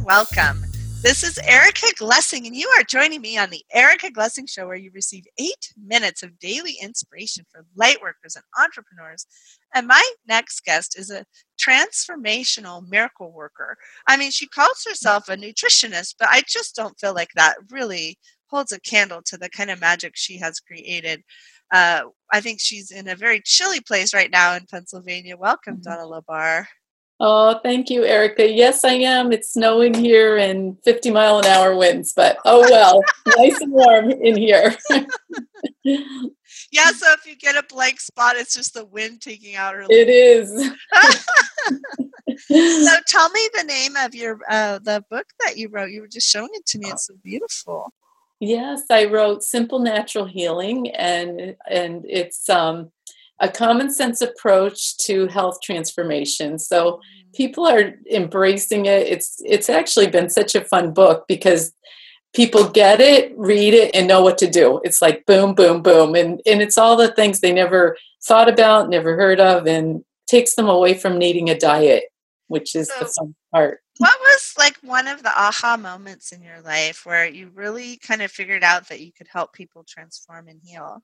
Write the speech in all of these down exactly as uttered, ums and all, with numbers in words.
welcome. This is Erica Glessing, and you are joining me on the Erica Glessing Show, where you receive eight minutes of daily inspiration for lightworkers and entrepreneurs. And my next guest is a transformational miracle worker. I mean, she calls herself a nutritionist, but I just don't feel like that really holds a candle to the kind of magic she has created. Uh, I think she's in a very chilly place right now in Pennsylvania. Welcome, Donna Labar. Oh, thank you, Erica. Yes, I am. It's snowing here and fifty mile an hour winds, but oh well, nice and warm in here. Yeah, so if you get a blank spot, it's just the wind taking out her. It is. So tell me the name of your uh, the book that you wrote. You were just showing it to me. It's so beautiful. Yes, I wrote Simple Natural Healing, and and it's um, a common sense approach to health transformation. So people are embracing it. It's it's actually been such a fun book because people get it, read it, and know what to do. It's like boom, boom, boom. And, and it's all the things they never thought about, never heard of, and takes them away from needing a diet, which is so, the fun part. What was like one of the aha moments in your life where you really kind of figured out that you could help people transform and heal?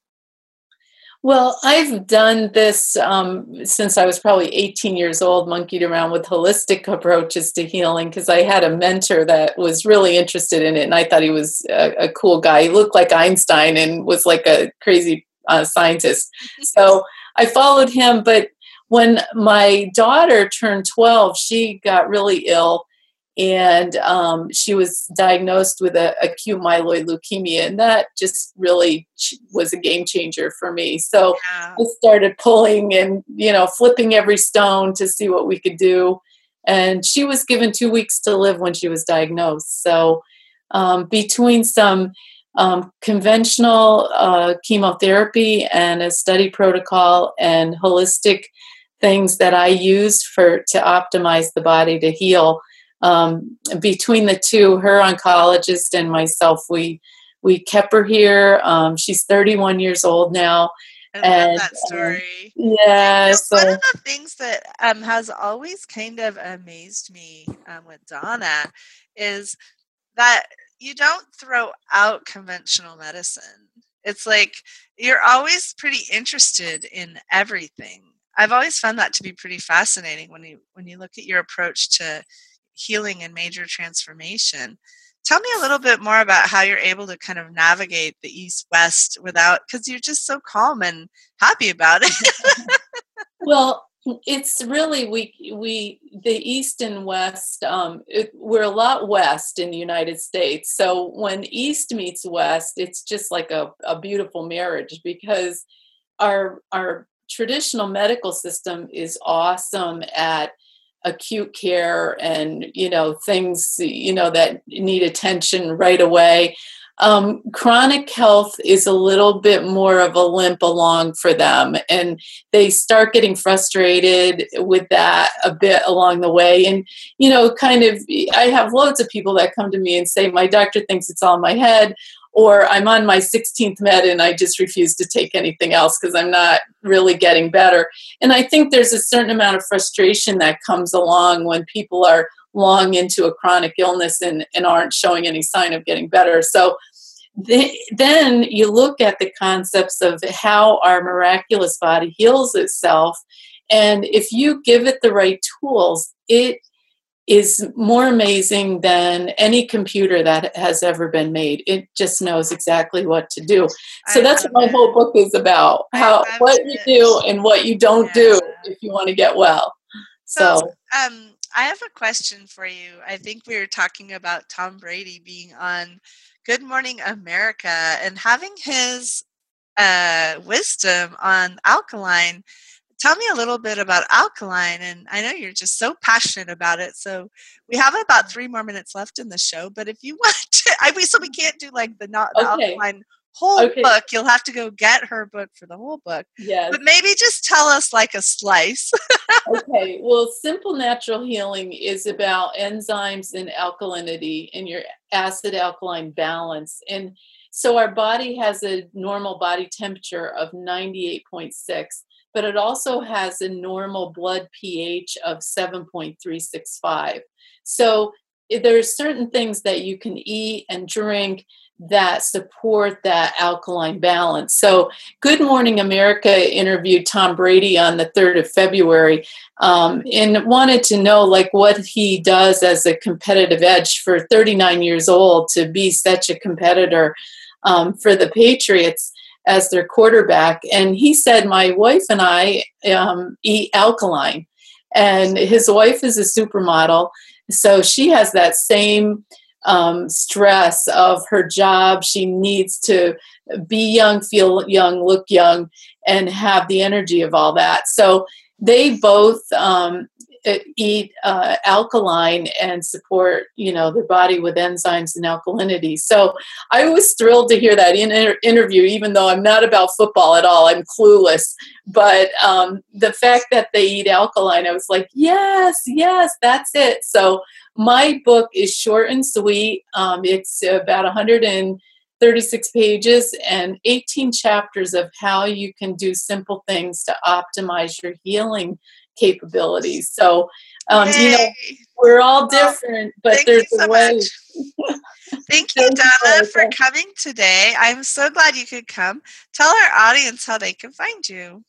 Well, I've done this um, since I was probably eighteen years old, monkeyed around with holistic approaches to healing because I had a mentor that was really interested in it, and I thought he was a, a cool guy. He looked like Einstein and was like a crazy uh, scientist. So I followed him, but when my daughter turned twelve, she got really ill. And um, she was diagnosed with a acute myeloid leukemia, and that just really ch- was a game changer for me. So yeah. I started pulling and, you know, flipping every stone to see what we could do. And she was given two weeks to live when she was diagnosed. So um, between some um, conventional uh, chemotherapy and a study protocol and holistic things that I used for to optimize the body to heal, Um, between the two, her oncologist and myself, we we kept her here. Um, she's thirty-one years old now. I and, love that story. Um, yeah. You know, so, one of the things that um, has always kind of amazed me um, with Donna is that you don't throw out conventional medicine. It's like you're always pretty interested in everything. I've always found that to be pretty fascinating when you when you look at your approach to healing and major transformation. Tell me a little bit more about how you're able to kind of navigate the East-West without, because you're just so calm and happy about it. Well, it's really, we, we the East and West, um, it, we're a lot West in the United States. So when East meets West, it's just like a, a beautiful marriage because our, our traditional medical system is awesome at acute care and, you know, things, you know, that need attention right away. Um, chronic health is a little bit more of a limp along for them, and they start getting frustrated with that a bit along the way. And, you know, kind of, I have loads of people that come to me and say, my doctor thinks it's all in my head, or I'm on my sixteenth med and I just refuse to take anything else because I'm not really getting better. And I think there's a certain amount of frustration that comes along when people are long into a chronic illness and, and aren't showing any sign of getting better. So they, then you look at the concepts of how our miraculous body heals itself. And if you give it the right tools, it is more amazing than any computer that has ever been made. It just knows exactly what to do. So I that's what my it. whole book is about, how what it. you do and what you don't yeah. do if you want to get well. So, so um, I have a question for you. I think we were talking about Tom Brady being on Good Morning America and having his uh, wisdom on alkaline. Tell me a little bit about alkaline, and I know you're just so passionate about it. So we have about three more minutes left in the show, but if you want to, I we so we can't do like the not the okay. alkaline whole okay. book. You'll have to go get her book for the whole book. Yes. But maybe just tell us like a slice. Okay. Well, Simple Natural Healing is about enzymes and alkalinity and your acid alkaline balance. And so our body has a normal body temperature of ninety-eight point six. But it also has a normal blood pH of seven point three six five. So there are certain things that you can eat and drink that support that alkaline balance. So Good Morning America interviewed Tom Brady on the third of February um, and wanted to know like what he does as a competitive edge for thirty-nine years old to be such a competitor um, for the Patriots as their quarterback. And he said, my wife and I um, eat alkaline. And his wife is a supermodel. So she has that same um, stress of her job. She needs to be young, feel young, look young, and have the energy of all that. So they both um, eat uh, alkaline and support, you know, their body with enzymes and alkalinity. So I was thrilled to hear that in an interview, even though I'm not about football at all. I'm clueless. But um, the fact that they eat alkaline, I was like, yes, yes, that's it. So my book is short and sweet. Um, it's about one hundred thirty-six pages and eighteen chapters of how you can do simple things to optimize your healing capabilities. So, um, you know, we're all different, but Thank there's you so a way. much. Thank you, Donna, for coming today. I'm so glad you could come. Tell our audience how they can find you.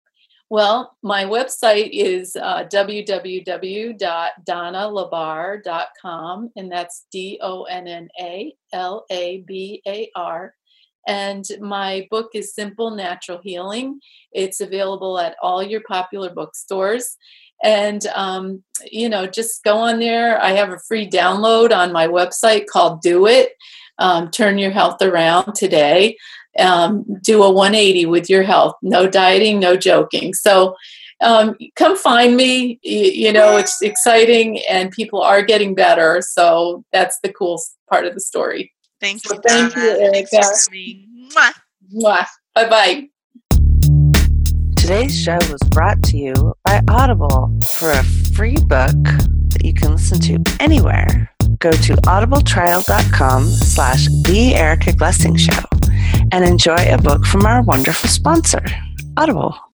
Well, my website is uh, w w w dot donna labar dot com, and that's D O N N A L A B A R. And my book is Simple Natural Healing. It's available at all your popular bookstores. And, um, you know, just go on there. I have a free download on my website called Do It. Um, turn your health around today. Um, do a one eighty with your health. No dieting, no joking. So um, come find me. You, you know, it's exciting and people are getting better. So that's the cool part of the story. Thank so you, thank Donna. you, Erica. Thanks for coming. Mwah. Mwah. Bye-bye. Today's show was brought to you by Audible. For a free book that you can listen to anywhere, go to audibletrial.com slash The Erica Glessing Show and enjoy a book from our wonderful sponsor, Audible.